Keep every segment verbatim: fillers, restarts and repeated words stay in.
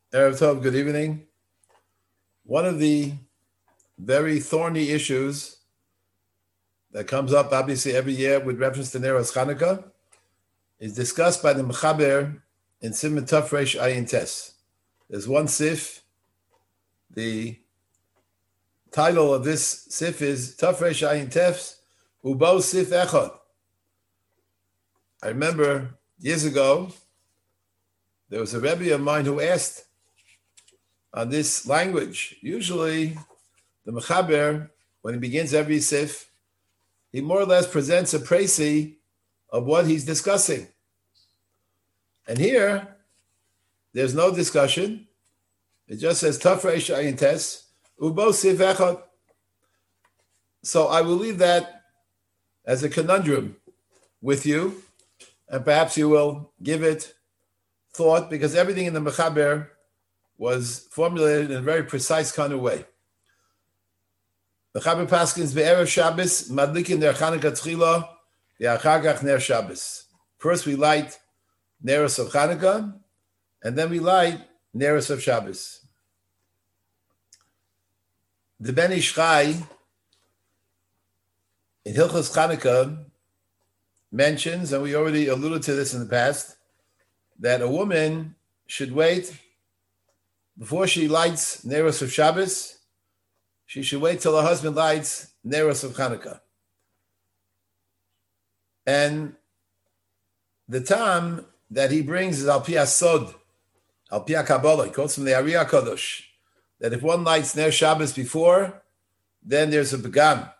Erev Tov, good evening. One of the very thorny issues that comes up obviously every year with reference to Neros Chanukah is discussed by the Mechaber in Siman Tov Reish Ayin Tes. There's one sif. The title of this sif is Tov Reish Ayin Tes Ubo Sif Echad. I remember years ago there was a Rebbe of mine who asked on this language. Usually the Mechaber, when he begins every sif, he more or less presents a précis of what he's discussing. And here, there's no discussion. It just says, Tov Reish Ayin Tes, Ubo Sif Echad. So I will leave that as a conundrum with you, and perhaps you will give it thought, because everything in the Mechaber was formulated in a very precise kind of way. Mechaber Paskins be'erev Shabbos madlikin ner Chanukah tchila ve'achar kach ner Shabbos. First we light Neros of Chanukah, and then we light Neros of Shabbos. The Ben Ish Chai in Hilchos Chanukah mentions, and we already alluded to this in the past, that a woman should wait before she lights Neros of Shabbos. She should wait till her husband lights Neros of Chanukah. And the time that he brings is Al Pi Asod, Al Pi Kabbalah. He quotes from the Ari HaKadosh, that if one lights Ner Shabbos before, then there's a Begam.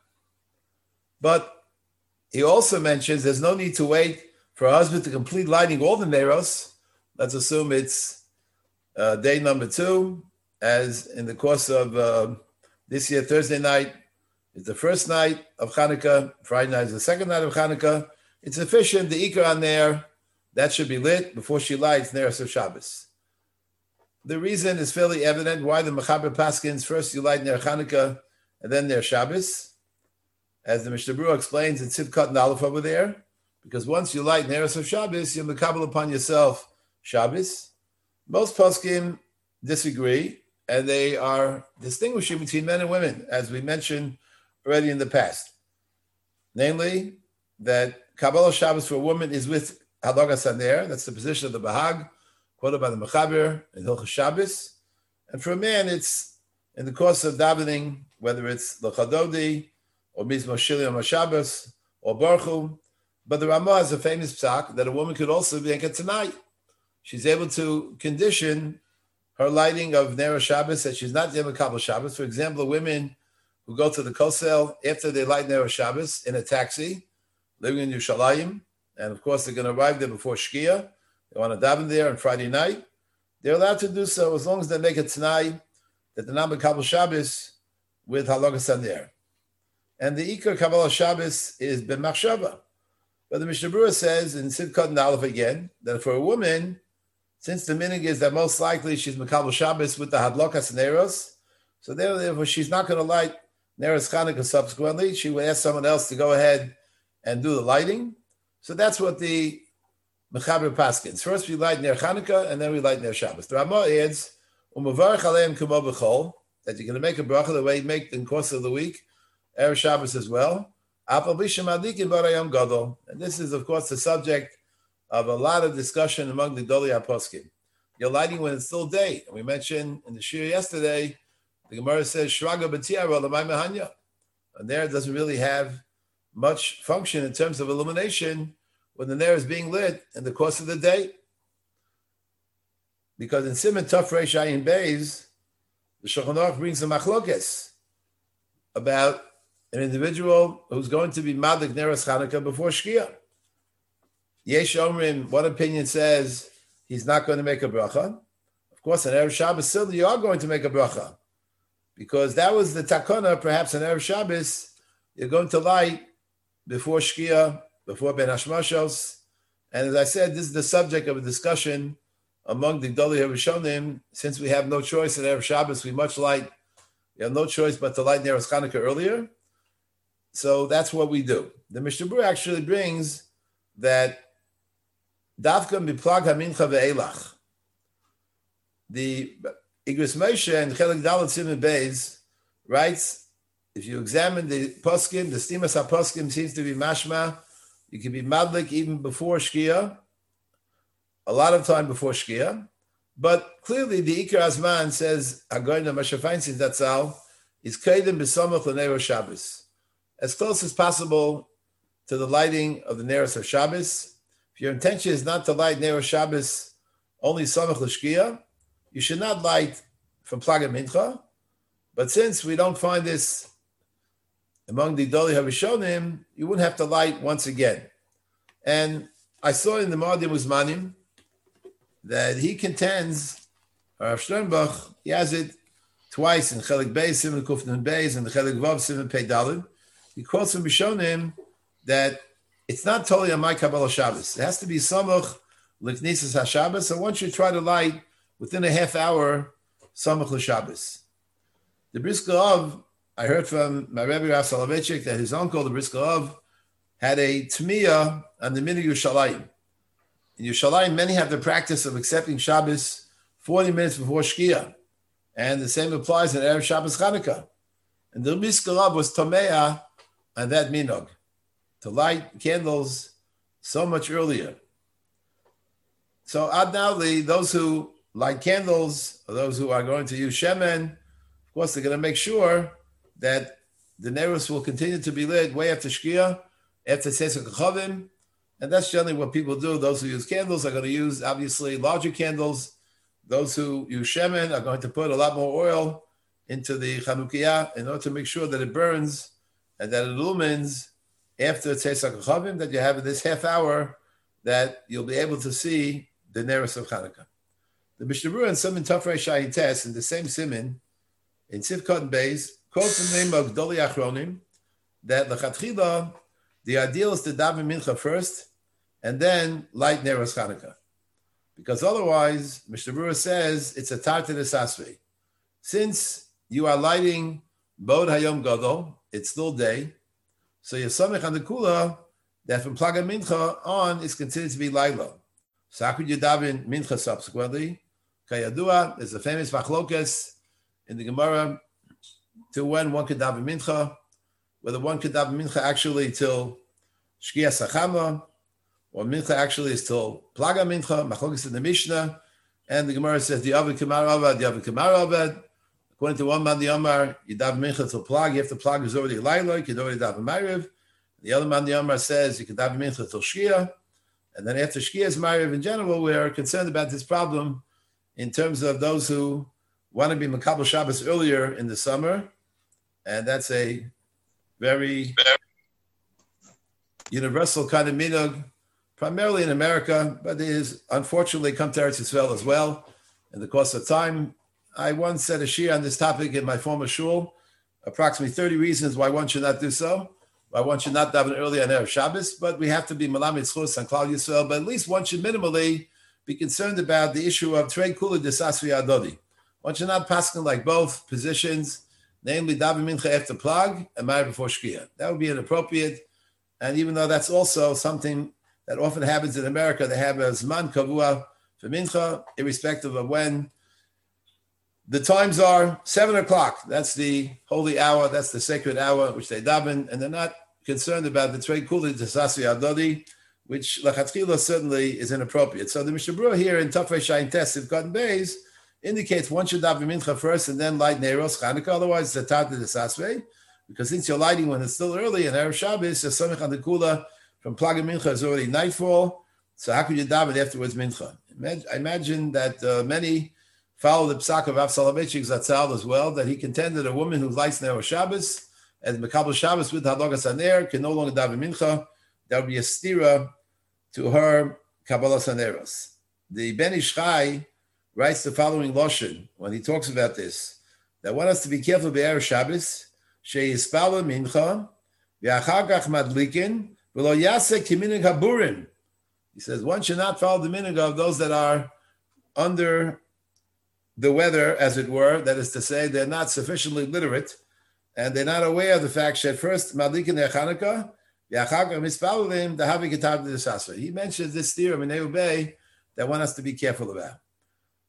But he also mentions there's no need to wait for a husband to complete lighting all the Neros. Let's assume it's uh, day number two, as in the course of uh, this year, Thursday night is the first night of Chanukah, Friday night is the second night of Chanukah. It's sufficient, the Ikar on there, that should be lit before she lights Neros of Shabbos. The reason is fairly evident why the Mechaber Paskins, first you light Ner Chanukah and then Ner Shabbos. As the Mishnah Berurah explains in Tzidkot and Aleph over there, because once you light Neros of Shabbos, you mekabel upon yourself Shabbos. Most poskim disagree, and they are distinguishing between men and women, as we mentioned already in the past. Namely, that Kabbalah Shabbos for a woman is with Halagas Haner, that's the position of the Bahag, quoted by the Mechaber in Hilchos Shabbos. And for a man, it's in the course of davening, whether it's L'chadodi, or Mizmor Shili on Shabbos, or Baruch Hu. But the Ramah has a famous psak that a woman could also make it tonight. She's able to condition her lighting of Ner Shabbos that she's not Yom Kabbalah Shabbos. For example, women who go to the Kosel after they light Ner Shabbos in a taxi, living in Yerushalayim, and of course they're going to arrive there before Shkia. They want to daven there on Friday night. They're allowed to do so as long as they make it tonight that they're not Kabbalah Shabbos with Halagas Haner. And the Ikar Kabbalah Shabbos is b'machshava. But the Mishnah Berurah says in Tzidkot and Aleph again, that for a woman, since the minig is that most likely she's Mekabel Shabbos with the Hadlokas Neros, so therefore she's not going to light Neros Chanukah subsequently. She will ask someone else to go ahead and do the lighting. So that's what the Mechaber Paskins. First we light Ner Chanukah, and then we light Ner Shabbos. The Ramah adds, Umavarech aleim kumo b'chol, that you're going to make a bracha the way you make in the course of the week, Erev Shabbos as well. And this is, of course, the subject of a lot of discussion among the Doli HaPoskim. You're lighting when it's still day. And we mentioned in the shir yesterday, the Gemara says, Shraga b'tiara l'may mehanya. And there it doesn't really have much function in terms of illumination when the Ner is being lit in the course of the day. Because in Siman Tov Reish Ayin Beis, the Shulchan Aruch brings the machlokes about an individual who's going to be Madlik Neros Chanukah before Shkia. Yesh Omrim, one opinion says he's not going to make a bracha. Of course, on Erev Shabbos, still you are going to make a bracha. Because that was the takana, perhaps on Erev Shabbos, you're going to light before Shkia, before Ben Hashmashos. And as I said, this is the subject of a discussion among the Gdolei HaRishonim. Since we have no choice in Erev Shabbos, we much light, we have no choice but to light Neros Chanukah earlier. So that's what we do. The Mishnah Berurah actually brings that Davka miplag hamincha ve'elach. the Igros Moshe and Chelik Dalet Siman Beis writes, if you examine the poskim, the Stimas HaPoskim seems to be mashma. You can be madlik even before Shkia, a lot of time before Shkia. But clearly the Iker Azman says, Hagoyna Moshe Feinstein Zatzal, is Kedem B'Samach L'Neiro Shabbos. As close as possible to the lighting of the Neros of Shabbos. If your intention is not to light Neros Shabbos only Samach L'Shkia, you should not light from Plaga Mincha. But since we don't find this among the Doli HaRishonim, you wouldn't have to light once again. And I saw in the Ma'adim Uzmanim that he contends, Rav Sternbach, he has it twice in Chelik Beis, Simon Kufnan Beis, and the Chelik Vav, Simon Pei Dalid. He quotes from Rishonim that it's not totally on my Kabbalah Shabbos. It has to be Samach L'Knisas HaShabbos. So once you try to light within a half hour, Samach L'Shabbos. The Brisker Av, I heard from my Rebbe Rav Soloveitchik that his uncle, the Brisker Av, had a Tmiyah on the Minhag Yerushalayim. In Yerushalayim, many have the practice of accepting Shabbos forty minutes before Shkia. And the same applies in Erev Shabbos Chanukah. And the Brisker Av was Tomeah on that Minhag, to light candles so much earlier. So Adnali, those who light candles, or those who are going to use Shemen, of course, they're going to make sure that the Neros will continue to be lit way after Shkia, after Tzesek Chavim, and that's generally what people do. Those who use candles are going to use, obviously, larger candles. Those who use Shemen are going to put a lot more oil into the Chanukiah in order to make sure that it burns and that it illumines after Tzesek Chavim, that you have in this half hour that you'll be able to see the Neros of Chanukah. The Mishnah Berurah and Siman Tafrei Shayin Tes in the same Siman, in Sivkot and Beis, quotes the name of Gdoli Achronim, that L'chatchila, the ideal is to daven Mincha first, and then light Neros Chanukah. Because otherwise, Mishnah Berurah says, it's a Tartar Asasvei. Since you are lighting Bod Hayom Gadol, it's still day, so you're Samech on the Kula, that from Plaga Mincha on is considered to be Laila. So how could you daven Mincha subsequently? Kayadua, there's a famous Machlokas in the Gemara to when one could daven Mincha, whether one could daven Mincha actually till Shkia Sachama, or Mincha actually is till Plaga Mincha, Machlokas in the Mishnah, and the Gemara says, the Avid Kamar Avad, the Avid Kamar Avad. According to one man, the Amar, you daven Mincha till Plag, you have to Plag is already Laila, you could already daven Ma'ariv. The other man, the Amar, says you could daven Mincha till Shkia, and then after Shkia is Ma'ariv. In general, we are concerned about this problem in terms of those who want to be Makabel Shabbos earlier in the summer, and that's a very universal kind of minhag, primarily in America, but it is unfortunately come to Eretz Yisrael as well. In the course of time, I once said a shir on this topic in my former shul, approximately thirty reasons why one should not do so, why one should not daven early on Erev Shabbos, but we have to be Malamid Tzchus on Klal Yisrael, but at least one should minimally be concerned about the issue of Trei Kula Desasri Adodi. One should not paskin like both positions, namely daven mincha after Plag and Ma'ariv before Shkia. That would be inappropriate, and even though that's also something that often happens in America, they have a Zman Kavua for mincha, irrespective of when. The times are seven o'clock. That's the holy hour. That's the sacred hour which they daven, and they're not concerned about the Trei Kula Desasri Adodi, which Lachatchila certainly is inappropriate. So the Mishnah Berurah here in Tafrei Shayin Tes of Cotton Bays indicates one should daven mincha first and then light Neros Chanukah. Otherwise, it's a Tartar Desasvei, because since you're lighting when it's still early in Erev Shabbos, you're Samech on the Kula from Plaga Mincha is already nightfall. So how could you daven afterwards Mincha? I imagine that uh, many follow the Psak of Rav Soloveitchik Zatzal as well, that he contended a woman who lights Neros Shabbos and Mekabel Shabbos with Hadlagas Haner can no longer daven Mincha. That would be a stira to her Kabbalah Saneros. The Ben Ish Chai writes the following Loshen when he talks about this, that one has to be careful be'er Shabbos, she'yispala mincha, ve'achar kach madlikin, v'lo yaseh kiminig haburim. He says one should not follow the minhag of those that are under the weather, as it were, that is to say, they're not sufficiently literate, and they're not aware of the fact that first madlikin their Chanukah, he mentions this theorem in Eubei that one has to be careful about.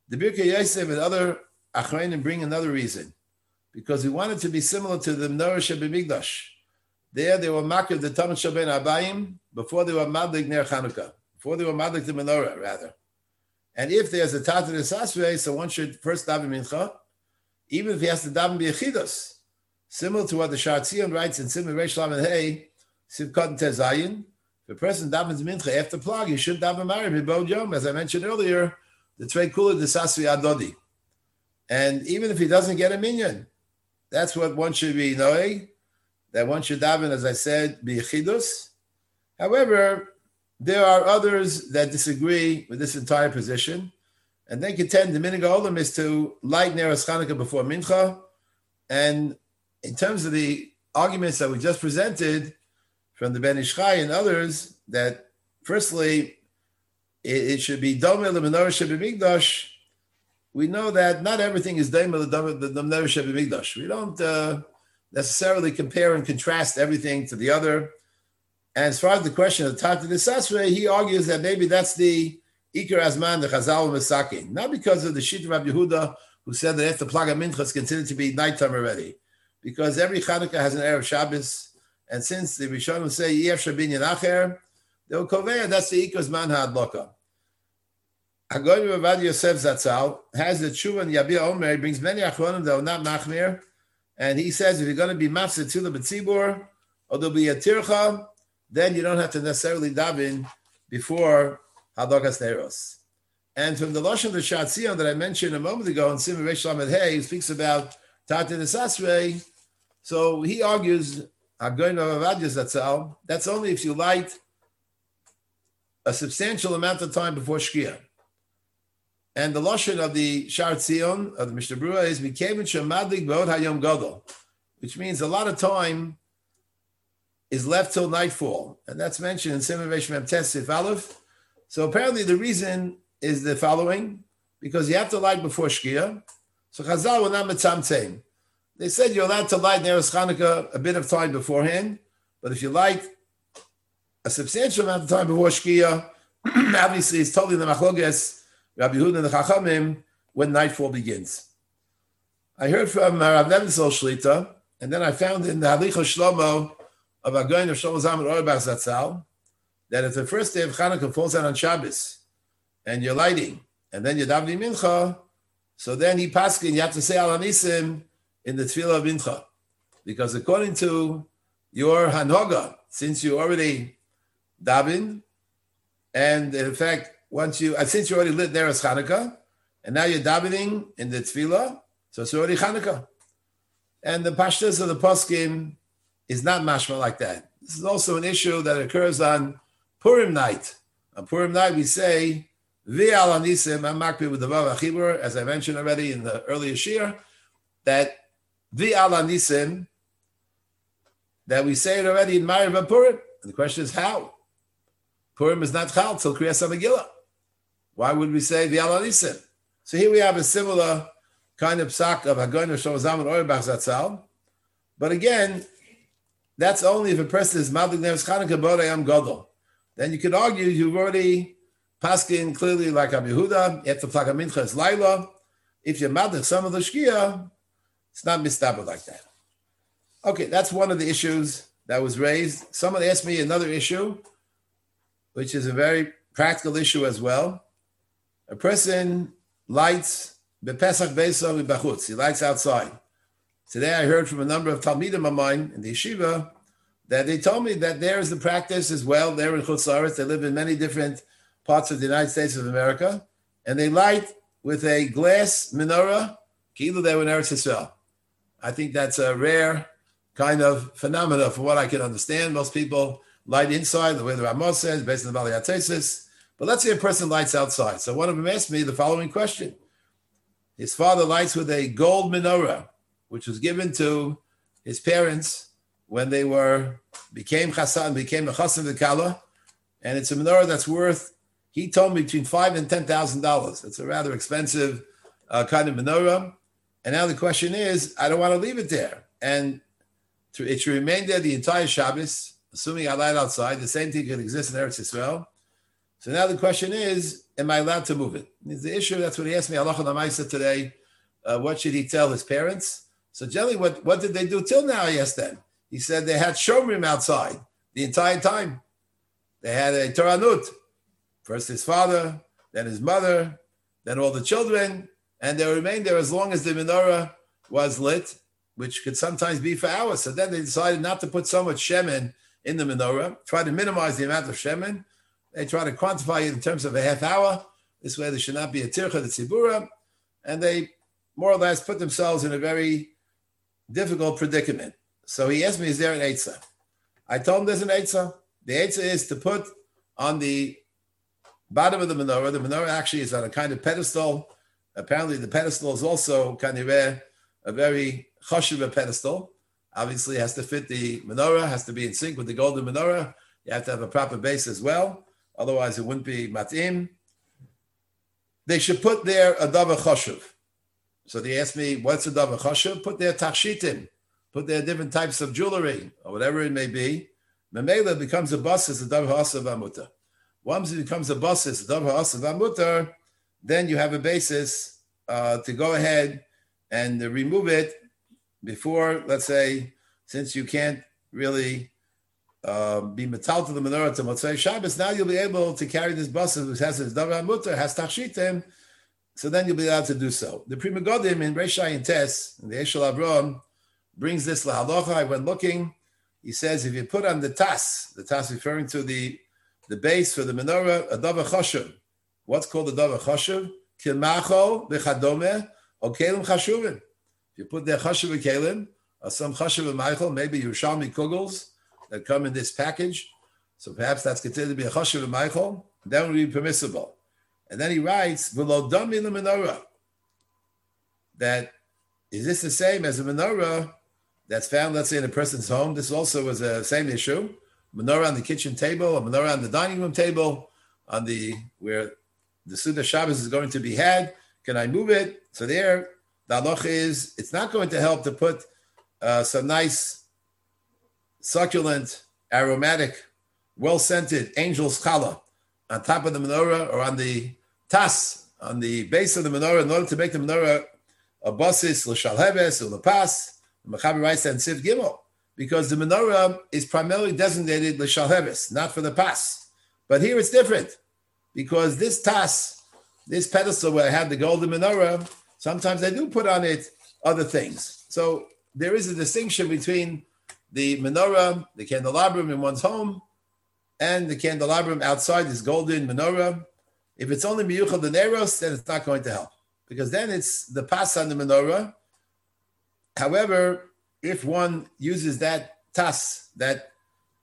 The Birkei Yosef and other Achronim bring another reason, because we wanted to be similar to the Menorah Shebemigdash. There they were makir the Talmud Shabbat Abayim before they were madlik ner Chanukah, before they were madlik the menorah rather. And if there's a Tata Sasvei, so one should first daven mincha, even if he has to daven b'yechidus, similar to what the Sha'ar Tzion writes in Simon Reish Lamed Hey, Sivkot Tezayin. If a person davens mincha after plag, he should daven marib b'bod yom, as I mentioned earlier, the Tvei Kula the Sasvi Adodi. And even if he doesn't get a minyan, that's what one should be knowing, that one should daven, as I said, b'yechidus. However, there are others that disagree with this entire position, and they contend the minhag olam is to light Neros Chanukah before mincha. And in terms of the arguments that we just presented from the Ben Ish Chai and others, that firstly, it, it should be Domeh l'Menorah Shebemigdash. We know that not everything is Domeh l'Menorah Shebemigdash. We don't uh, necessarily compare and contrast everything to the other. And as far as the question of Tata de Sasre, he argues that maybe that's the Iker Azman, the Chazal Masakin. Not because of the Shita of Rabbi Yehuda, who said that after Plaga Mincha is considered to be nighttime already. Because every Chanukah has an Erev Shabbos, and since the Rishonim say Yev Shabin Yanacher, they'll convey that's the Iker Azman Ha'adloka. Hagoy Ravad Yosef Zatzal has the Tshuva and Yabir Omer, he brings many Achronim that are not Machmir, and he says if you're going to be Mafsed Tula B'tzibur, or there'll be a Tircha, then you don't have to necessarily daven before Hadokas Neros. And from the Lashon of the Sha'ar Tzion that I mentioned a moment ago in Simon Reish Lamed Hey, he speaks about Tata Nesasrei. So he argues, Hagoyin Ravad Zatzal, that's only if you light a substantial amount of time before Shkia. And the Lashon of the Sha'ar Tzion, of the Mishnah Berurah, is Mikevin Shemadlik B'od Hayom Gadol, which means a lot of time is left till nightfall. And that's mentioned in Simon Reish Mem Tes Sif Aleph. So apparently the reason is the following, because you have to light before Shkia. So Chazal were not mitzamtzem. They said you're allowed to light Neros Chanukah a bit of time beforehand, but if you light a substantial amount of time before Shkia, obviously it's totally the machloges, Rabbi Yehuda and the Chachamim, when nightfall begins. I heard from Rav Nebenzel Shlita, and then I found in the Halicha Shlomo of Hagoyin of Shlomo Zalman Auerbach Zatzal, that if the first day of Chanukah falls out on Shabbos, and you're lighting, and then you're davening mincha, so then he paskin, you have to say Al Hanisim in the Tefillah of mincha, because according to your Hanoga, since you already daven, and in fact, once you, uh, since you already lit there as Chanukah, and now you're davening in the Tefillah, so it's already Chanukah. And the pashtus of the poskim is not mashma like that. This is also an issue that occurs on Purim night. On Purim night, we say, V'al Hanisim, I'm makbid with the Vav HaChibur, as I mentioned already in the earlier shir, that V'al Hanisim, that we say it already in Ma'ariv and Purim. And the question is how? Purim is not Chal till Kriyas HaMegillah. Why would we say V'al Hanisim? So here we have a similar kind of psak of Hagoyin of Shlomo Zalman Auerbach Zatzal. But again, that's only if a person is Madlik Neros Chanukah B'Odayam Gadol. Then you could argue you've already paskin clearly like Rabbi Yehuda, you have to plug a mincha as Laila. If you're Madlik some of the Shkia, it's not mistabed like that. Okay, that's one of the issues that was raised. Someone asked me another issue, which is a very practical issue as well. A person lights bepesach beisov b'chutz. He lights outside. Today I heard from a number of talmidim of mine in the yeshiva that they told me that there is the practice as well. They're in Chutz La'aretz. They live in many different parts of the United States of America, and they light with a glass menorah, kilu they were in Eretz Yisrael. I think that's a rare kind of phenomena from what I can understand. Most people light inside, the way the Ramos says, based on the Bali Atzesis. But let's say a person lights outside. So one of them asked me the following question. His father lights with a gold menorah, which was given to his parents when they were became chassan, became a chassan v'kala, and it's a menorah that's worth, he told me, between five and ten thousand dollars. It's a rather expensive uh, kind of menorah. And now the question is, I don't want to leave it there, and to, it should remain there the entire Shabbos, assuming I light outside. The same thing could exist in Eretz Yisrael. So now the question is, am I allowed to move it? It's the issue. That's what he asked me, Halacha L'Maisa today. Uh, what should he tell his parents? So generally, what, what did they do till now? I asked them. He said they had shomrim outside the entire time. They had a Toranut. First his father, then his mother, then all the children, and they remained there as long as the menorah was lit, which could sometimes be for hours. So then they decided not to put so much shemen in the menorah, try to minimize the amount of shemen. They try to quantify it in terms of a half hour. This way there should not be a tircha, the tzibura. And they more or less put themselves in a very difficult predicament. So he asked me, is there an eitzah? I told him there's an eitzah. The eitzah is to put on the bottom of the menorah. The menorah actually is on a kind of pedestal. Apparently the pedestal is also kind of a, a very chashuv pedestal. Obviously it has to fit the menorah, has to be in sync with the golden menorah. You have to have a proper base as well. Otherwise it wouldn't be matim. They should put there a davar chashuv. So they asked me, what's a davar chashuv? Put there takshitim. Put there different types of jewelry or whatever it may be. Memela becomes a basis, a davar ha'asav v'amutar. Once it becomes a basis, a davar ha'asav v'amutar, then you have a basis uh, to go ahead and uh, remove it before, let's say, since you can't really uh, be metal to the menorah to Motzei Shabbos, now you'll be able to carry this basis, which has this davar ha'amutar, has takshitim, so then you'll be allowed to do so. The Pri Megadim in Reishai and Tes, in the Eshel Avram, brings this lahalacha. I went looking. He says if you put on the tas, the tas referring to the, the base for the menorah, a davar chashuv. What's called a davar chashuv? Kilmacho b'chadome or kelim chashuvim. If you put there chashuv kelim or some chashuv Michael, maybe Yerushalmi kugels that come in this package. So perhaps that's considered to be a chashuv Michael. That would be permissible. And then he writes, "V'lo dami the menorah." That is this the same as a menorah that's found, let's say, in a person's home? This also was the same issue. Menorah on the kitchen table, a menorah on the dining room table, on the where the Suda Shabbos is going to be had. Can I move it? So there, the halacha is it's not going to help to put uh, some nice, succulent, aromatic, well-scented angel's challah on top of the menorah or on the tas, on the base of the menorah, in order to make the menorah a basis, l'shalheves, or l'pas. The Mechaber writes that in Sif Gimel, because the menorah is primarily designated l'shalheves, not for the pas. But here it's different, because this tas, this pedestal where I have the golden menorah, sometimes I do put on it other things. So there is a distinction between the menorah, the candelabrum in one's home, and the candelabrum outside this golden menorah. If it's only miyuchad l'neros, then it's not going to help, because then it's the pas on the menorah. However, if one uses that tas, that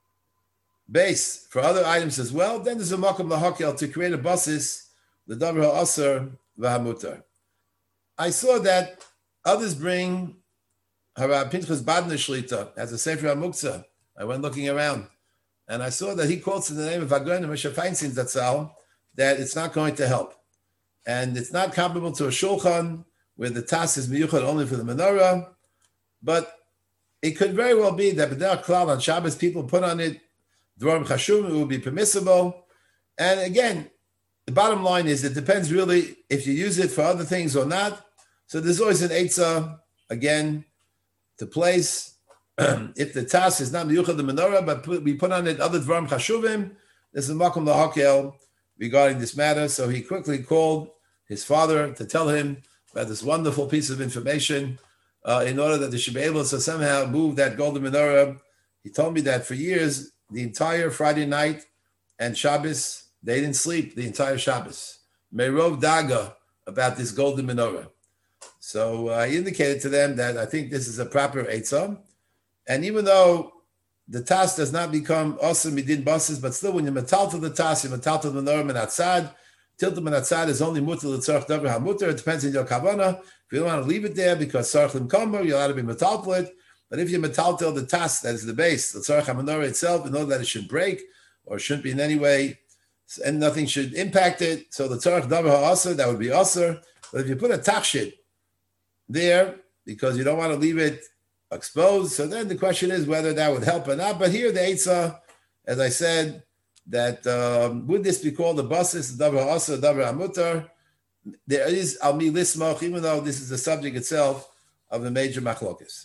base for other items as well, then there's a makom lahakel to create a basis, the davar ha'asar v'hamutar. I saw that others bring Harav Pinchas Badner Shlita as a Sefer HaMuktzah. I went looking around, and I saw that he quotes in the name of Hagoyin Moshe Feinstein Zatzal that it's not going to help. And it's not comparable to a shulchan where the tas is miyuchad only for the menorah, but it could very well be that b'derech klal on Shabbos people put on it dvarim chashuvim, it would be permissible. And again, the bottom line is it depends really if you use it for other things or not. So there's always an eitzah, again, to place. If the tas is not miyuchad the menorah, but put, we put on it other dvarim chashuvim, there's a makom lahakel regarding this matter. So he quickly called his father to tell him about this wonderful piece of information uh, in order that they should be able to somehow move that golden menorah. He told me that for years, the entire Friday night and Shabbos, they didn't sleep the entire Shabbos. Merov daga about this golden menorah. So I indicated to them that I think this is a proper eitzah. And even though the tas does not become awesome midin basis, but still when you metal to the tas, you metal to the menorah menatzad. Tiltum menatzad is only mutter l'tzarch davar hamuter. It depends on your kavanah. If you don't want to leave it there because tzarch l'mkomer, you're allowed to be metal to it. But if you metal to the tas, that is the base, the tzarch menorah itself, in order that it should break or shouldn't be in any way, and nothing should impact it. So the tzarch davar ha'aser, that would be aser. But if you put a tachshit there because you don't want to leave it exposed, so then the question is whether that would help or not. But here the eitzah, as I said, that um, would this be called the basis, the davar asa, davar amutar? There is al mi lismach, even though this is the subject itself of the major machlokas.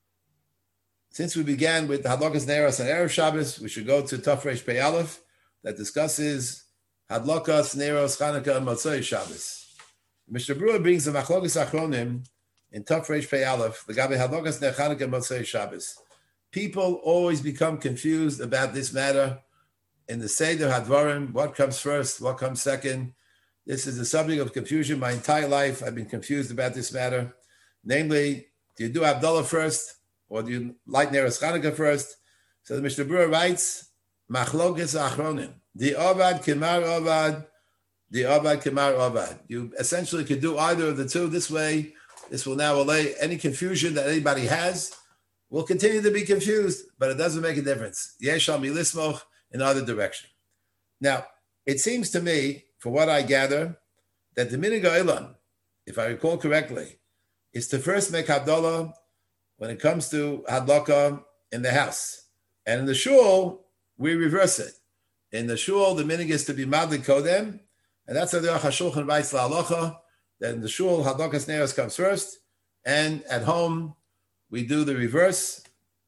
Since we began with Hadlokas Neiros and Erev Shabbos, we should go to Taf Reish Pei Aleph that discusses Hadlokas Neiros Chanukah and Motzei Shabbos. Mister Brewer brings the Machlokas Achronim in Taf Reish Pei Aleph, the Gabi Hadlokas Ner Chanukah and Motzei Shabbos. People always become confused about this matter in the Seder Hadvarim, what comes first, what comes second. This is the subject of confusion my entire life. I've been confused about this matter. Namely, do you do Havdalah first, or do you light Neros Chanukah first? So the Mishnah Berurah writes, Machlokas Achronim, the Ovad Kimar Ovad, the Ovad Kimar Ovad. You essentially could do either of the two. This way, this will now allay any confusion that anybody has. Will continue to be confused, but it doesn't make a difference. Yeshal Milismoch in either direction. Now, it seems to me, for what I gather, that the Minig Olam, if I recall correctly, is to first make Havdalah when it comes to Hadlaka in the house. And in the shul, we reverse it. In the shul, the minig is to be Madlik Kodem, and that's how the Aruch HaShulchan writes La'alocha, that in the shul, Hadlakas Neiros comes first, and at home, we do the reverse.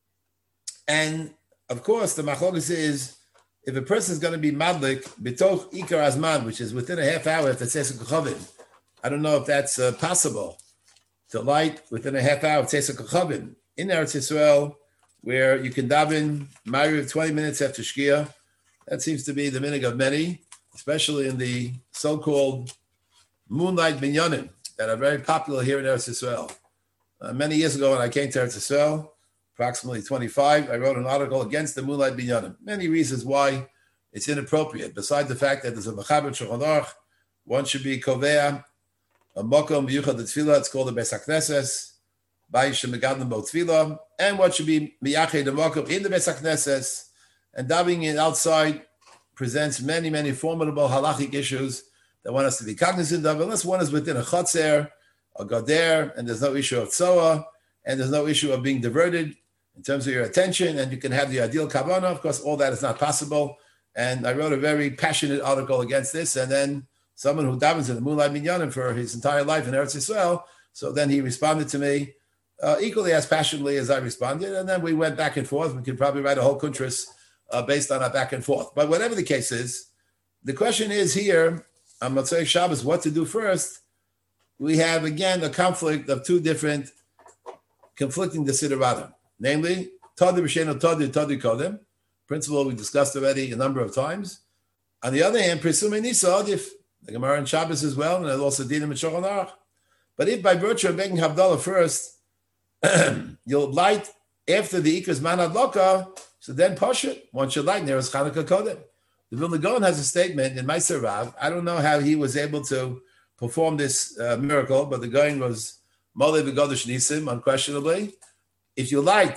And, of course, the Machlokes is, if a person is going to be Madlik, B'toch Ikar Azman, which is within a half hour, if that's Tzesek Kochavim, I don't know if that's uh, possible, to light within a half hour, Tzesek Kochavim, in Eretz Yisrael, where you can daven Ma'ariv twenty minutes after Shkia. That seems to be the minig of many, especially in the so-called moonlight minyanim that are very popular here in Eretz Yisrael. Uh, many years ago when I came to Eretz Yisrael, approximately twenty-five, I wrote an article against the moonlight minyanim. Many reasons why it's inappropriate, besides the fact that there's a Mechaber Shulchan Aruch, one should be Kovea, a Mokom B'Yuchad Tefillah, it's called the Beis HaKnesses, and what should be miyached the makom in the Beis HaKnesses, and davening it outside presents many, many formidable halachic issues that want us to be cognizant of. Unless one is within a chotzer, a gader, and there's no issue of tzoa, and there's no issue of being diverted in terms of your attention, and you can have the ideal kavanah. Of course, all that is not possible. And I wrote a very passionate article against this, and then someone who davens in the moonlight minyanim for his entire life in Eretz Yisrael, so then he responded to me Uh, equally as passionately as I responded, and then we went back and forth. We could probably write a whole kuntras uh, based on our back and forth. But whatever the case is, the question is here, on Motzei Shabbos, what to do first. We have, again, a conflict of two different conflicting desideratum. Namely, Tadi B'Sheno Tadi Tadi Kodem, principle we discussed already a number of times. On the other hand, Presume Nisa Adif, the Gemara in Shabbos as well, and also Dinim and Shulchan Aruch. But if by virtue of making Havdalah first, you'll light after the Ikas Man Adloka, so then Pashut, one should light Neros Chanukah Kodem. The Vilna Gaon has a statement in Meiser Rav. I don't know how he was able to perform this uh, miracle, but the Gaon was Molei V'Godesh Nisim, unquestionably. If you light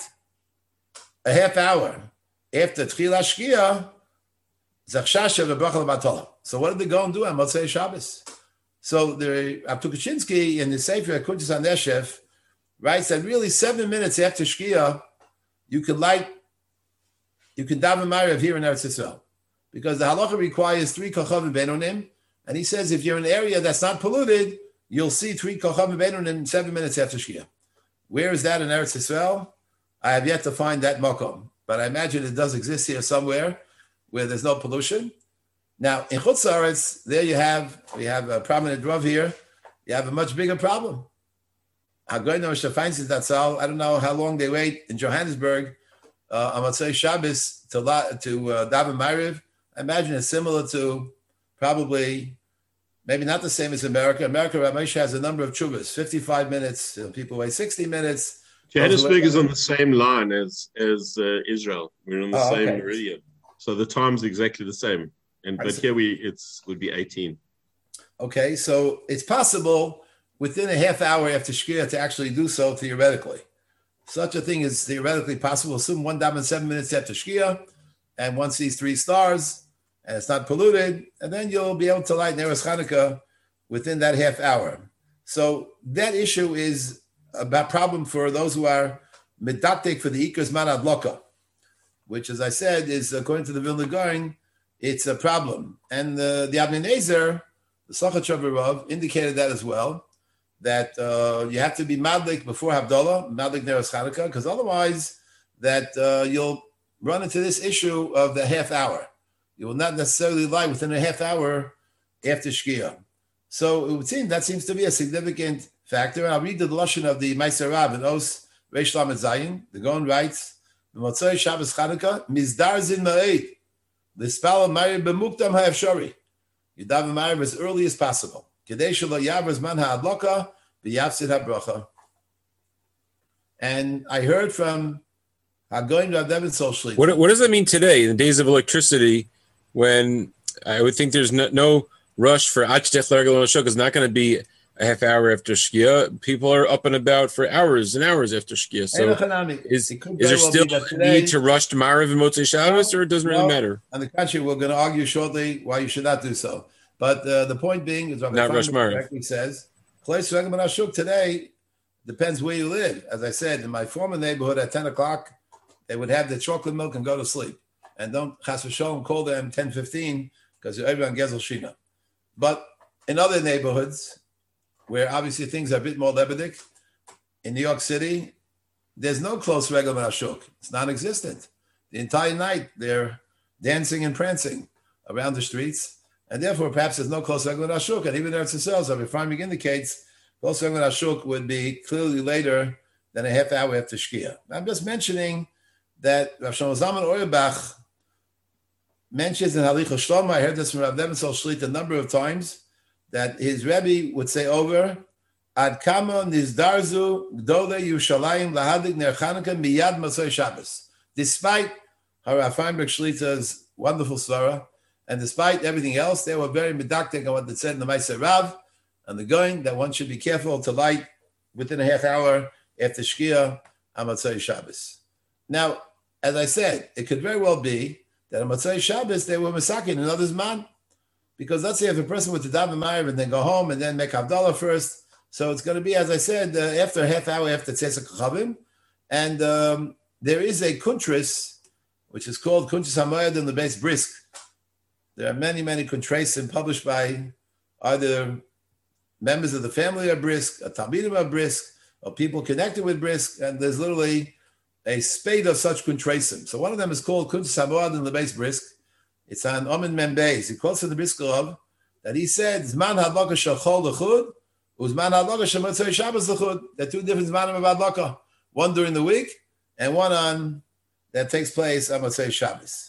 a half hour after Tchila Shkia, Zachshasha V'Brachal Batola. So what did the Gaon do on Motzei Shabbos? So the Abtukachinsky in the Sefer Kuntis HaNeshef writes that really seven minutes after Shkia, you can light, you can daven Ma'ariv here in Eretz Yisrael. Because the halacha requires three kochavim benonim, and he says if you're in an area that's not polluted, you'll see three kochavim benonim seven minutes after Shkia. Where is that in Eretz Yisrael? I have yet to find that makom, but I imagine it does exist here somewhere where there's no pollution. Now, in Chutz La'aretz, there you have, we have a prominent Rav here, you have a much bigger problem. I don't know how long they wait in Johannesburg uh, on Motzei Shabbos to to uh, daven Ma'ariv. I imagine it's similar to probably, maybe not the same as America. America, Rav Moshe has a number of tshuvas, fifty-five minutes. You know, people wait sixty minutes. Johannesburg is on the same line as as uh, Israel. We're on the oh, same okay. meridian, so the time's exactly the same. And but here we it's would be eighteen. Okay, so it's possible within a half hour after Shkia to actually do so theoretically. Such a thing is theoretically possible. Assume one daven seven minutes after Shkia, and one sees three stars, and it's not polluted, and then you'll be able to light Neros Chanukah within that half hour. So that issue is a problem for those who are medaktik for the Ikas Man Adloka, which, as I said, is according to the Vilna Gaon, it's a problem. And the, the Avnei Nezer, the Sachat Shavarav, indicated that as well, that uh, you have to be madlik before Havdalah, madlik Neros Chanukah, because otherwise that uh, you'll run into this issue of the half hour. You will not necessarily light within a half hour after Shkia. So it would seem that seems to be a significant factor. I'll read the Lashon of the Meiser Rav in Os Reish Lamed Zayin. The Gaon writes, the Motzei Shabbos Chanukah, Mizdar Zin Ma'ed, L'spal Ma'ariv B'muktam Ha'efshari. You daven Ma'ariv as early as possible. Kedei Shelo Yavr Zman Ha'adloka, B'yafsid HaBrocha. And I heard from Hagoyin Rav Nebenzahl Shliach. What, what does that mean today, in the days of electricity, when I would think there's no, no rush for Achdech L'Regel Shuk is not going to be a half hour after Shkia. People are up and about for hours and hours after Shkia. So is, is there still a need to rush to Marav and Motzei Shabbos, or it doesn't really matter? On the contrary, we're going to argue shortly why you should not do so. But uh, the point being is what not rush Marav correctly says, Place Regel Shuk today depends where you live. As I said, in my former neighborhood at ten o'clock, they would have the chocolate milk and go to sleep. And don't chas v'sholom call them ten fifteen because everyone gezel shina. But in other neighborhoods, where obviously things are a bit more lebedik, in New York City, there's no close regel ashuk. It's non-existent. The entire night they're dancing and prancing around the streets, and therefore perhaps there's no close regel ashuk. And even there it's itself, so Farming indicates close regel ashuk would be clearly later than a half hour after Shkia. I'm just mentioning that Rav Shlomo Zalman Auerbach mentions in Halicha Shlomo, I heard this from Rav Nebenzahl Shliach a number of times, that his Rebbe would say over, Ad kama nizdarzu gdolei Yerushalayim lahadik ner Chanukah miyad Motzei Shabbos. Despite Rav Feinberg Shlita's wonderful svara, and despite everything else, they were very medactic on what they said in the Meiser Rav, and the going that one should be careful to light within a half hour after Shkia on Motzei Shabbos. Now, as I said, it could very well be that on Motzei Shabbos they were masakin another man, because let's say if a person were to daven Ma'ariv and then go home and then make Havdalah first, so it's going to be, as I said, uh, after a half hour after Tzesek Chavim, and um, there is a kuntris which is called Kuntris Hamoyed in the base brisk. There are many, many kuntrasim published by either members of the family of brisk, a talmidim of brisk, or people connected with brisk, and there's literally a spade of such kuntrasim. So one of them is called Kuntris Hamoyed in the base brisk. It's on Omen Membeis. He quotes in the Briskelov that he said, Zman hadlaka shachol l'chud, uzman hadlaka shemotzei Shabbos l'chud. There are two different zmanim of hadlaka. One during the week, and one on that takes place on Motzei Shabbos.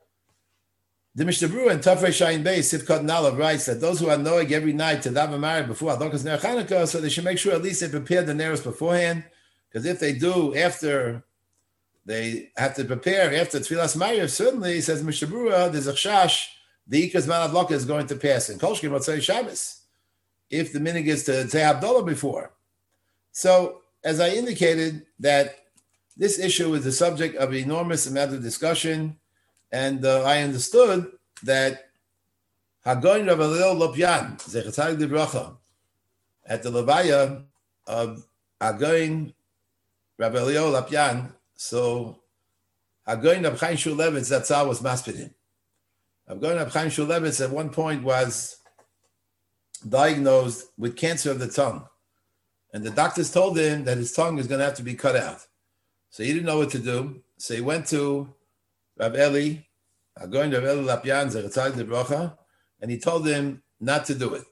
The Mishnah Berurah in Tafrei Shayin Beis, Sivkot Nalav, writes that those who are knowing every night to daven Ma'ariv before hadlakas ner Chanukah, so they should make sure at least they prepare the neros beforehand, because if they do after they have to prepare after Tfilas Ma'ariv, certainly, says Mishnah Berurah, there's a chash, the Ikas Man Adlaka is going to pass. In Kol Shkem Motzei Shabbos, if the minig is to say Havdalah before. So, as I indicated, that this issue is the subject of an enormous amount of discussion, and uh, I understood that Hagoyin Rav Eliyahu Lopyan, Zecher Tzadik Livracha, at the Levaya of Hagoyin Rav Eliyahu Lopyan, so Hagoyin Rab Chaim Shulevitz, that's how was maspidin. Hagoyin Rab Chaim Shulevitz at one point was diagnosed with cancer of the tongue. And the doctors told him that his tongue is going to have to be cut out. So he didn't know what to do. So he went to Rav Eli, Hagoyin Rav Eli Lapyan, Zecher Tzadik Livracha, and he told him not to do it.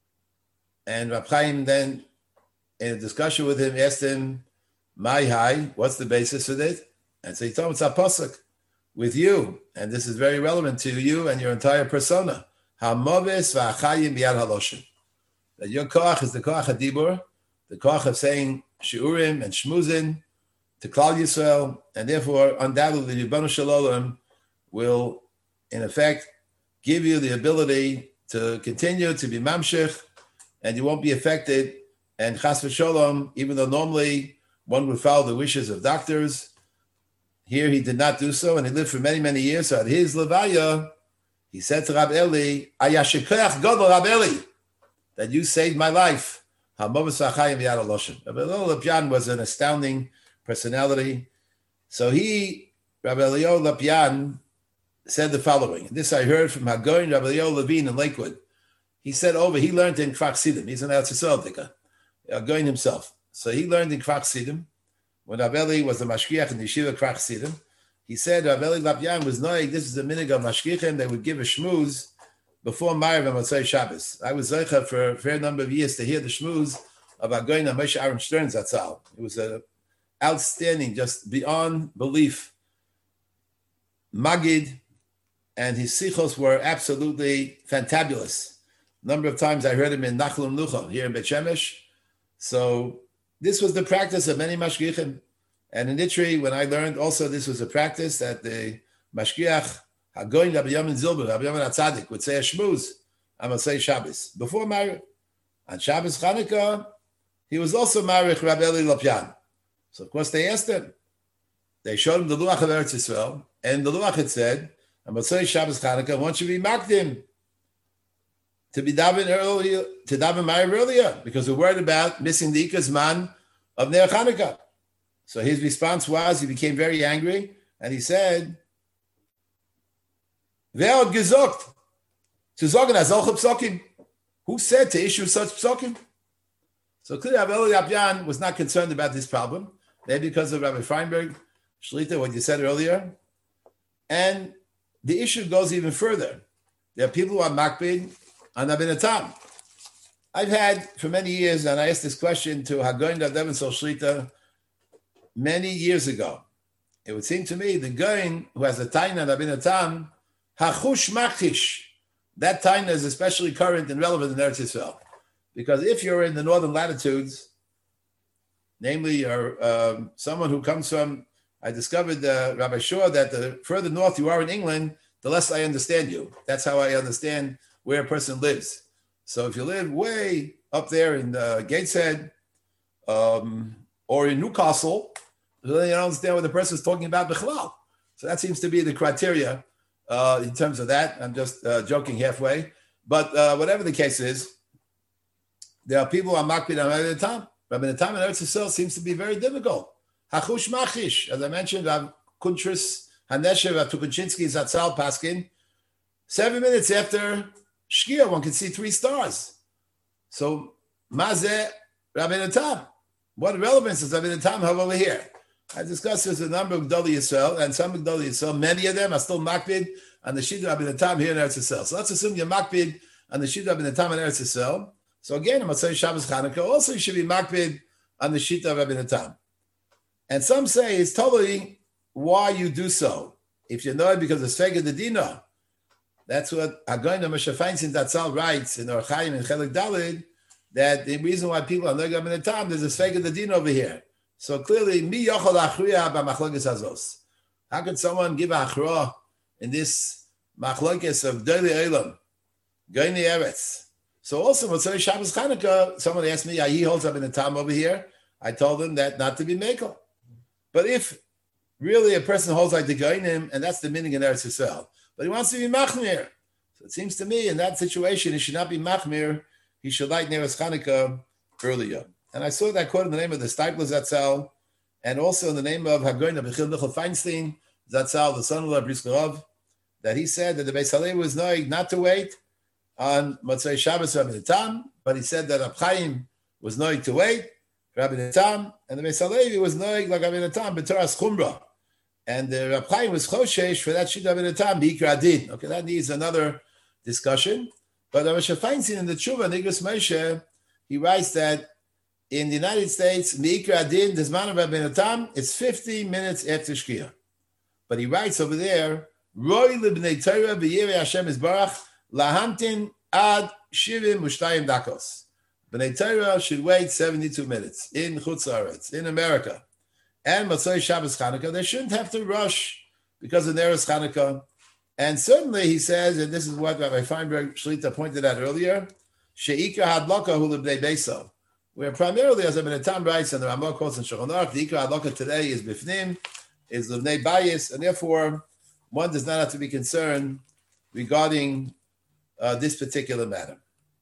And Rab Chaim then, in a discussion with him, asked him, My high, what's the basis of it? And so he told him it's a pasuk with you, and this is very relevant to you and your entire persona. Hamoves v'achayim b'yad haloshin. That your koach is the koach hadibur, the koach of saying shiurim and shmuzin to Klal Yisrael, and therefore undoubtedly Ribono Shel Olam will, in effect, give you the ability to continue to be mamshich, and you won't be affected. And chas v'sholom, even though normally one would follow the wishes of doctors, here he did not do so, and he lived for many, many years. So at his levaya, he said to Rab Eli, Ayashikach Godel Rab Eli, that you saved my life. Rab Eliyahu Lopyan was an astounding personality. So he, Rab Eliyahu Lopyan, said the following. This I heard from Hagoyin Rabbi Yoel Levine in Lakewood. He said over, he learned in Kfar Sidim. He's an Eretz Yisrael Dika, Hagoyin himself. So he learned in Kfar Sidim. When Aveli was the Mashgiach in the Yeshiva Kfar Sidim, he said Aveli Lapyan was knowing this is the minig of Mashgiachim. They would give a shmooze before Ma'ariv and Motzei Shabbos. I was Zeicha for a fair number of years to hear the shmooze of Hagoyin Moshe Aaron Stern Zatzal. It was a outstanding, just beyond belief. Magid and his sichos were absolutely fantabulous. A number of times I heard him in Nachlum Lucha here in Bet Shemesh. So this was the practice of many mashgiachim. And in Itri, when I learned also this was a practice that the mashgiach Hagoyin Rabbi Yamin Zilber, Rabbi Yamin Atzadik would say a shmuz on Motzei Shabbos before Ma'ariv. On Shabbos Chanukah, he was also Marich Rabbi Eli Lopyan. So of course they asked him. They showed him the Luach of Eretz Yisrael, and the Luach had said, on Motzei Shabbos Chanukah, one should be makdim to be daven earlier, to daven Ma'ariv earlier, because we're worried about missing the Ikas man of Ner Chanukah. So his response was, he became very angry, and he said, Wer hat gesagt, zu sagen, er solche Psokim? Who said to issue such Psokim? So clearly, Rabbi Yapyan was not concerned about this problem, maybe because of Rabbi Feinberg, Shlita, what you said earlier. And the issue goes even further. There are people who are makbid on Abinatam. I've had for many years, and I asked this question to Hagoyin Devin Sol Shlita many years ago. It would seem to me the Goyin who has a taina on Abinatam, Hachush Machish, that taina is especially current and relevant in Eretz Yisrael. Because if you're in the northern latitudes, namely you're um, someone who comes from, I discovered, uh, Rabbi Shor, that the further north you are in England, the less I understand you. That's how I understand where a person lives. So if you live way up there in uh, Gateshead um, or in Newcastle, then you don't understand what the person is talking about b'chalal. So that seems to be the criteria uh, in terms of that. I'm just uh, joking halfway. But uh, whatever the case is, there are people who are makbid on Rabbi Natam. Rabbi Natam in Eretz Yisrael seems to be very difficult. Hachush machish, as I mentioned, Rav Kuntris Haneshev, Rav Tukuchinsky, Zatzal Paskin. Seven minutes after Shkia, one can see three stars. So, Mazeh Rabbi Natam. What relevance does Rabbi Natam have over here? I discussed this with a number of Gdolei Yisrael, and some Gdolei Yisrael, many of them are still makbid on the Shida Rabbi Natam here in Eretz Yisrael. So let's assume you're makbid on the Shida Rabbi Natam in Eretz Yisrael. So again, in Motzei Shabbos Chanukah, also you should be makbid on the Shita of Rabbi Natam. And some say it's totally why you do so. If you know it because it's Feged the Dina, that's what Hagoyin Moshe Feinstein Zatzal writes in Or Chaim and Chelik Dalid, that the reason why people are not Rabbi Natam, there's a Feged the Dina over here. So clearly, mi yochol achriya b'machlokes hazos. How could someone give a achra in this machlokes of Deli Eilam, Goyni Eretz? So also, Motzei Shabbos Chanukah, someone asked me, he holds up in the time over here. I told him that not to be mekel. But if really a person holds like the Goynim, and that's the meaning in Eretz Yisrael, but he wants to be machmir. So it seems to me, in that situation, he should not be machmir. He should light Neres Chanukah earlier. And I saw that quote in the name of the Steipler Zatzal, and also in the name of Hagoyin Bechil Michel Feinstein Zatzal, the son of Brisker Rav, that he said that the Beis Halevi was knowing not to wait on Motzei Shabbos Rabbi Natam, but he said that Rab Chaim was knowing to wait for Rabbi Natam, and the Beis Halevi was knowing like Rabbi Natam b'Toras Chumrah, and the Rab Chaim was choshesh for that shit Rabbi Natam b'Ikra Adin. Okay, that needs another discussion. But Rabbi Shafeinstein in the Tshuva Nigros Moshe, he writes that in the United States, B'Ikra Adin, the Zman of Rabbi Natam, it's fifty minutes after Shkia. But he writes over there, Roy libnei Torah b'yirei Hashem Yisbarach lahamtin ad shivim ushtayim dakos. B'nei Torah should wait seventy-two minutes in Chutz Haaretz, in America. And Motzei Shabbos Chanukah, they shouldn't have to rush because of Neres Chanukah. And certainly he says, and this is what Rabbi Feinberg Shlita pointed out earlier, she'ikra hadlaka hu libnei Beisov, where primarily, as Rabbi Natam writes, and the Ramah quotes in Shulchan Aruch, the ikra hadlaka today is bifnim, is libnei bayis, and therefore one does not have to be concerned regarding uh, this particular matter.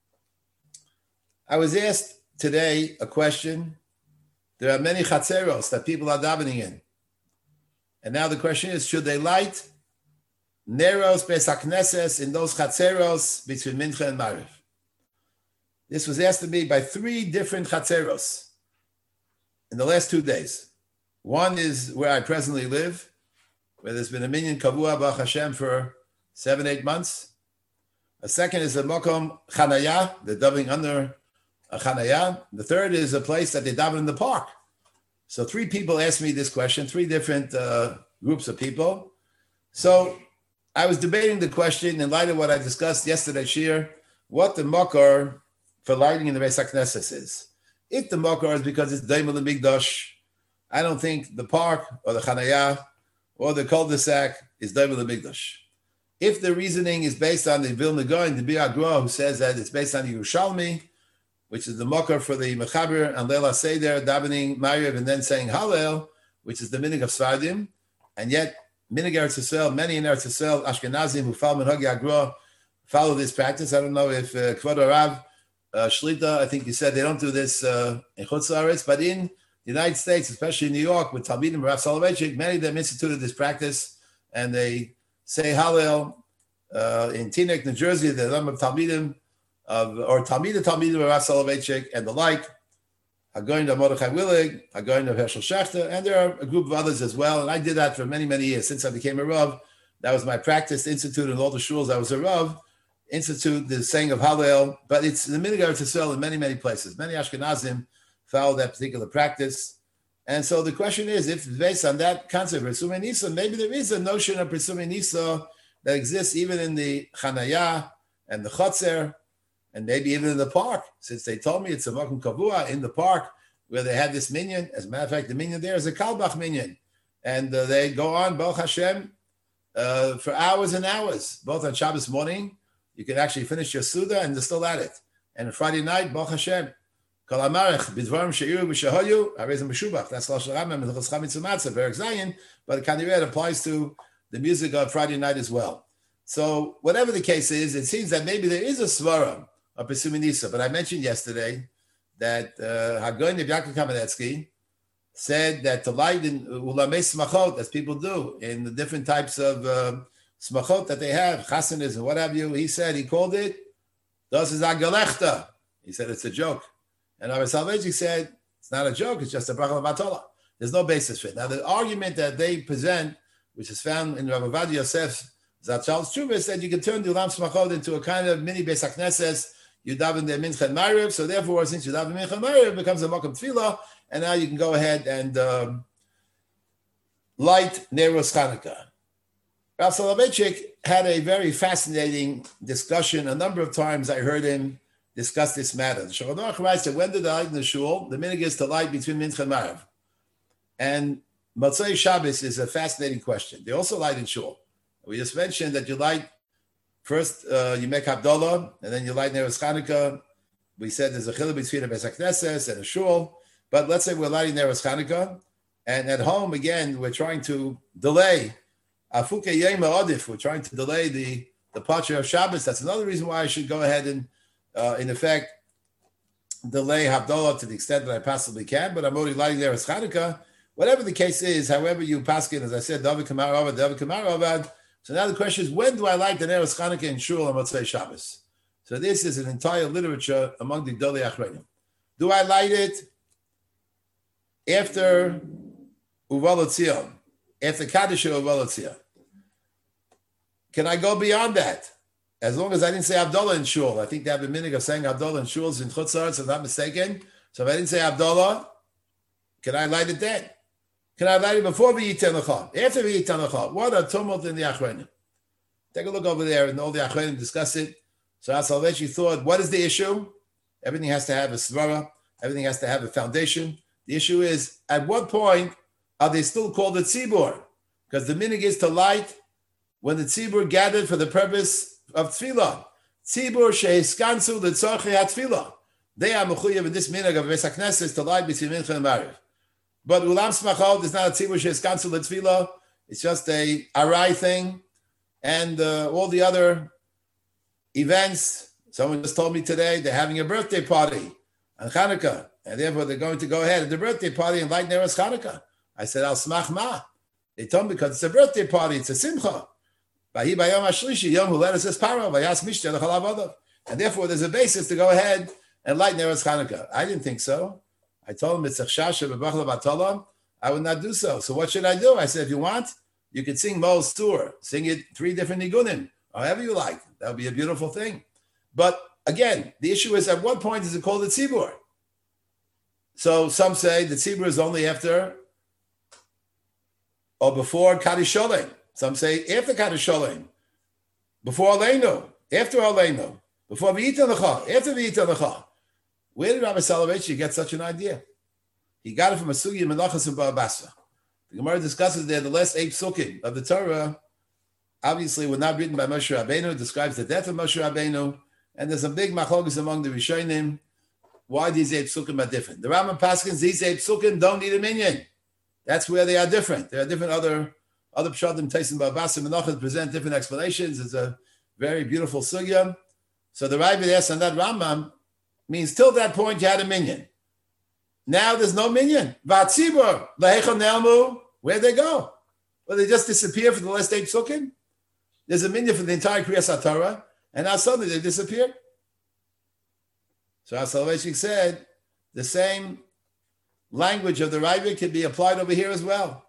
I was asked today a question. There are many chatzeros that people are davening in. And now the question is, should they light Neros Beis HaKnesses in those Chatzeros between Mincha and Mariv. This was asked of me by three different Chatzeros in the last two days. One is where I presently live, where there's been a minyan kavua Baruch Hashem for seven, eight months. A second is a Mokom Chanaya, they're davening under a Chanaya. The third is a place that they daven in the park. So three people asked me this question, three different uh, groups of people. So I was debating the question in light of what I discussed yesterday, Shir, what the makar for lighting in the Beis HaKnesses is. If the makar is because it's Daimel and Migdash, I don't think the park or the Chanaya or the cul-de-sac is Daimel and Migdash. If the reasoning is based on the Vilna Gaon, the Bir Agra, who says that it's based on the Yerushalmi, which is the makar for the Mechaber and Leila Seder, davening Mariv, and then saying Hallel, which is the minig of Svardim, and yet minig Eretz Yisrael, many in Eretz Yisrael, Ashkenazim who follow Minhag Agra, follow this practice. I don't know if uh, Kvod Rav uh, Shlita, I think you said they don't do this uh, in Chutz La'aretz, but in the United States, especially in New York, with Talmidim, Rav Soloveitchik, many of them instituted this practice, and they say Hallel uh, in Teaneck, New Jersey, the number of Talmidim, of, or Talmidim, Talmidim, Rav Soloveitchik, and the like, are going to Mordechai Willig, are going to Hershel Schachter, and there are a group of others as well. And I did that for many, many years. Since I became a Rav, that was my practice, institute in all the shuls. I was a Rav, institute the saying of Hallel, but it's the minig Eretz Yisrael in many, many places. Many Ashkenazim follow that particular practice. And so the question is, if based on that concept of Presumei Nisa, maybe there is a notion of Presumei Nisa that exists even in the Chanaya and the Chotzer, and maybe even in the park, since they told me it's a Makom Kavua in the park where they had this minyan. As a matter of fact, the minyan there is a Kalbach minyan. And uh, they go on, Baruch Hashem, uh, for hours and hours, both on Shabbos morning. You can actually finish your Suda and they're still at it. And on Friday night, Baruch Hashem, Kol HaMarech, Bidvarim She'iru B'Shehoyu, Arezim B'Shubach. That's Lashon Rambam and Chos Chametz U'Matzah, Perek Zayin, but Kanireh applies to the music of Friday night as well. So whatever the case is, it seems that maybe there is a svara of Presumei Nisa. But I mentioned yesterday that uh, Hagoyin of Yaakov Kamenetsky said that to light in ulamei smachot, as people do in the different types of uh, smachot that they have, chasanas and what have you, he said, he called it, das is a gelechta. He said it's a joke. And Rabbi Soloveitchik said, it's not a joke, it's just a bracha l'matala. There's no basis for it. Now, the argument that they present, which is found in Rabbi Ovadia Yosef's Zatzal's Tshuva, is that you can turn the ulam smachot into a kind of mini Beis HaKnesses. You daven the Mincha and Mariv, so therefore, since you daven Mincha and Mariv, it becomes a Mokum Tefillah, and now you can go ahead and um, light Neros Chanukah. Rav Soloveitchik had a very fascinating discussion. A number of times I heard him discuss this matter. The Shulchan Aruch writes that when did they light in the shul? The minhag is to light between Mincha and Mariv. And Motzei Shabbos is a fascinating question. They also light in shul. We just mentioned that you light First, uh, you make Havdalah, and then you light Neros Chanukah. We said there's a chiluk between a Beis HaKnesses and a shul. But let's say we're lighting Neros Chanukah, and at home, again, we're trying to delay Afuke Yom Ha'odif. We're trying to delay the, the departure of Shabbos. That's another reason why I should go ahead and, uh, in effect, delay Havdalah to the extent that I possibly can. But I'm already lighting Neros Chanukah. Whatever the case is, however you paskin, as I said, David Kamar Avad, David Kamar Avad. So now the question is, when do I light the Neros Chanukah in shul on Motzei Shabbos? So this is an entire literature among the Gedolei Achronim. Do I light it after Uval Tzion, after Kaddish or Uval Tzion? Can I go beyond that? As long as I didn't say Havdalah in shul. I think they have a minhag of saying Havdalah in shuls in Chutz La'aretz, if I'm not mistaken. So if I didn't say Havdalah, can I light it then? Can I light it before V'yiten L'cha? After V'yiten L'cha? What a tumult in the Achronim. Take a look over there and all the Achronim discuss it. So Rav Soloveitchik thought, what is the issue? Everything has to have a svara. Everything has to have a foundation. The issue is, at what point are they still called a tzibur? Because the minhag is to light when the tzibur gathered for the purpose of tefillah. Tzibur shehiskansu l'tzorchei ha-tefillah. They are mechuyev in this minhag of Beis HaKnesses to light between Mincha and Mariv. But ulam smachot is not a tzibur shehiskansu l'tefillah. It's just a arai thing. And uh, all the other events, someone just told me today they're having a birthday party on Hanukkah, and therefore they're going to go ahead at the birthday party and light Neros Hanukkah. I said, Al smach ma. They told me because it's a birthday party, it's a simcha. And therefore, there's a basis to go ahead and light Neros Chanukah. I didn't think so. I told him, I would not do so. So what should I do? I said, if you want, you could sing Mo's Tur. Sing it three different nigunim, however you like. That would be a beautiful thing. But again, the issue is, at what point is it called a tzibur? So some say the tzibur is only after or before Kaddish Sholem. Some say after Kaddish Sholem, before Aleinu, after Aleinu, before V'yita Lecha, after V'yita Lecha. Where did Rabbi Soloveitchik get such an idea? He got it from a Sugi Menachos and Baba Basra. The Gemara discusses there the last eight psukim of the Torah. Obviously, were not written by Moshe Rabbeinu. Describes the death of Moshe Rabbeinu, and there's a big machlokes among the Rishonim. Why these eight psukim are different? The Rambam paskins these eight psukim don't need a minyan. That's where they are different. There are different other other pshatim. Tyson Baba Basra Menachos present different explanations. It's a very beautiful sugya. So the Ravid asks on that Rambam means till that point you had a minyan. Now there's no minyan. V'atzibur lahechon nelmu. Where'd they go? Well, they just disappear for the last eight psukim. There's a minyan for the entire Kriyas HaTorah, and now suddenly they disappear. So as Soloveitchik said, the same language of the Ravid can be applied over here as well.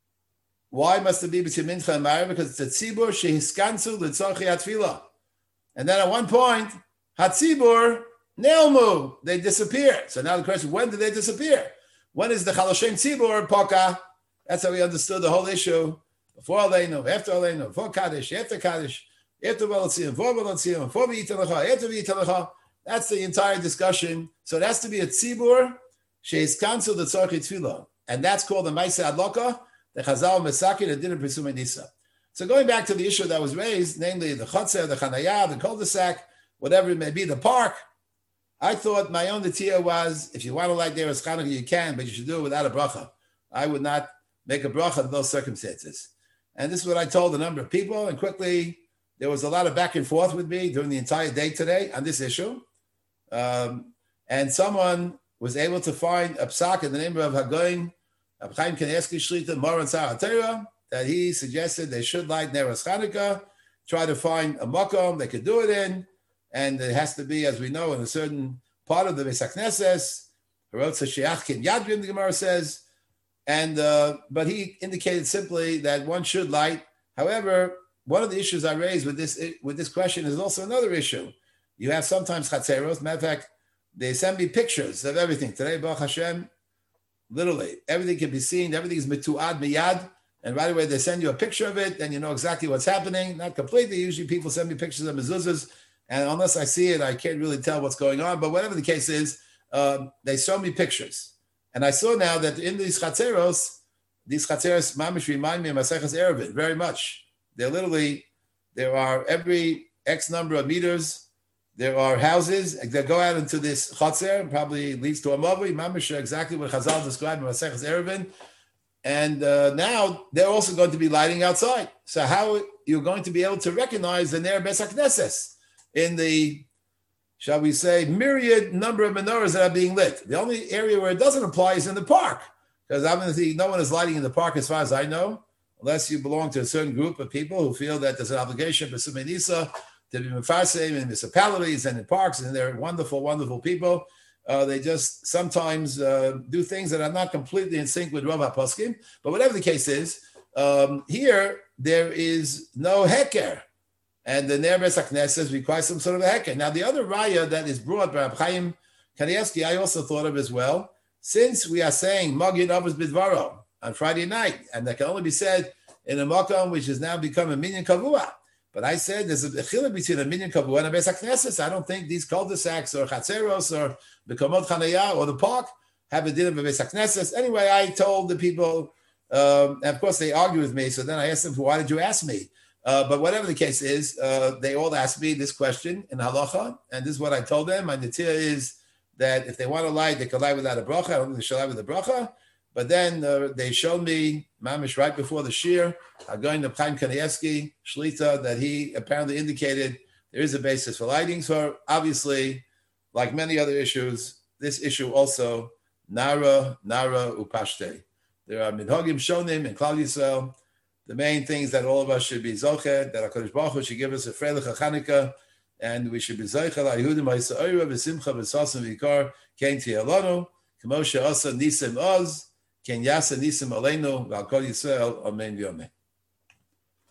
Why must it be between mincha and Marav? Because it's a tzibur shehiskansu l'tzorchei hatfilah. And then at one point, hatzibur Neilmu, they disappear. So now the question, when did they disappear? When is the Chaloshem Tzibur Poka? That's how we understood the whole issue. Before Aleinu, after Aleinu, before Kaddish, after Kaddish, after Balatzim, before Balatzim, before V'yitalecha, after V'yitalecha. That's the entire discussion. So it has to be a Tzibur, She's cancelled the Tzorchi Tfilah. And that's called the Maise Adloka, the Chazal Mesaki, the Dinah Pesume Nisa. So going back to the issue that was raised, namely the Chotzer, the Chanaya, the cul-de-sac, whatever it may be, the park, I thought my own netiya was, if you want to light Neros Chanukah, you can, but you should do it without a bracha. I would not make a bracha in those circumstances. And this is what I told a number of people, and quickly, there was a lot of back and forth with me during the entire day today on this issue. Um, and someone was able to find a psak in the name of Hagoyin, Chaim Kanievsky Shlita, Moran Sar HaTorah, that he suggested they should light Neros Chanukah, try to find a makom they could do it in, and it has to be, as we know, in a certain part of the Beis HaKnesses. Harotza Sheach Kim Yadrim, the Gemara says. And uh, but he indicated simply that one should light. However, one of the issues I raised with this with this question is also another issue. You have sometimes chatzeros. Matter of fact, they send me pictures of everything. Today, Baruch Hashem, literally, everything can be seen. Everything is mituad miyad. And right away, they send you a picture of it, then you know exactly what's happening. Not completely. Usually people send me pictures of mezuzahs. And unless I see it, I can't really tell what's going on. But whatever the case is, um, they show me pictures. And I saw now that in these chatzeros, these chatzeros, mamish, remind me of Maseches Eruvin very much. They're literally, there are every X number of meters, there are houses that go out into this chatzer, probably leads to a mavui, mamish, exactly what Chazal described in Maseches Eruvin. And uh, now they're also going to be lighting outside. So how you're going to be able to recognize the Ner Beis HaKnesses in the, shall we say, myriad number of menorahs that are being lit. The only area where it doesn't apply is in the park, because obviously no one is lighting in the park as far as I know, unless you belong to a certain group of people who feel that there's an obligation for Sumei Nisa to be mefarsim in municipalities and in parks, and they're wonderful, wonderful people. Uh, they just sometimes uh, do things that are not completely in sync with Rav HaPoskim. But whatever the case is, um, here there is no heker. And the Ner Beis HaKnesses requires some sort of a heker. Now, the other raya that is brought by Reb Chaim Kanievsky, I also thought of as well, since we are saying Magid Avos Bidvaro on Friday night, and that can only be said in a makom which has now become a minyan kavua. But I said there's a chiluk between a minyan kavua and a Beis HaKnesses. I don't think these cul-de-sacs or chatzeros or bekomot chanaya or the park have a din of a Beis HaKnesses. Anyway, I told the people, um, and of course they argue with me, so then I asked them, why did you ask me? Uh, but whatever the case is, uh, they all asked me this question in halacha, and this is what I told them. My netiya is that if they want to lie, they can lie without a bracha. I don't think they should lie with a bracha. But then uh, they showed me, mamish, right before the shir, going to Chaim Kanievsky, Shlita, that he apparently indicated there is a basis for lighting. So obviously, like many other issues, this issue also, nara, nara, upashte. There are minhagim shonim in Klal Yisrael. The main thing is that all of us should be zoche, that HaKadosh Baruch Hu should give us a freilich Chanukah, and we should be zoche la'Yehudim ha'Yisrael v'simcha v'sasim v'ikar kein tiyalanu k'mo she'asa nisim oz ken yasa nisim aleinu v'al kol Yisrael amen v'yomeh.